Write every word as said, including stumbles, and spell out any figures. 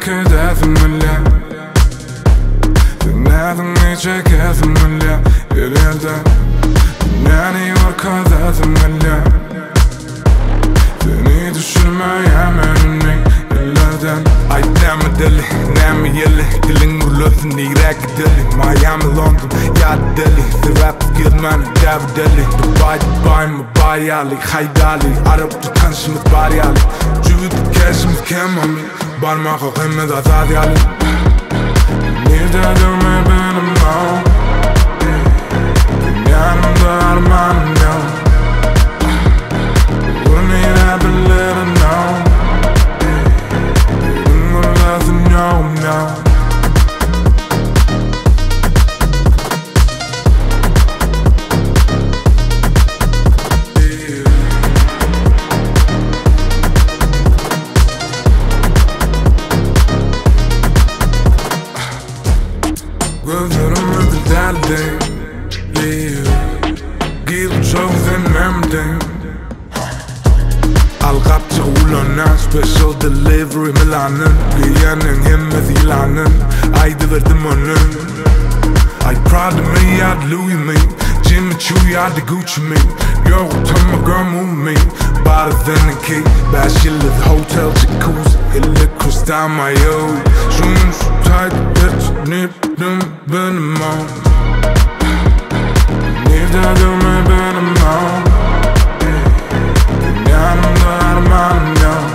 hedefimle Dinledim hiç gezimle Yerelde Beni var kadetimle Seni düşürmeyem önüne ellerden Ay deme deli, neme yeli Dilin vurulursun direk deli Miami, London, ya deli Zirap girmeni dev deli Dubai, Dubai, Mubai, Ali Haydali, Arap tutanışımız bari Ali Cüvüt keşimiz kemami Barmağı kıymet azadi Ali Nerede dönme benim o Yanımda armanım yok Bunu neredebilirim no Bunu lazım no no Gözlerimi bir derdi Girip çok zennemdim Algapça ulanan Special delivery Milan'ın Giyenin hemmez ilanın Aydı verdim onun I proud of me, I'd Louis me Jimmy Choo, I'd Gucci me Yo, tell my girl move me Better than the key Bad shit live hotel jacuzzi Elle kristal mayo Şunun şu tight bitch Niptim benim o Nerede dönme benim o Yanımda armanım yok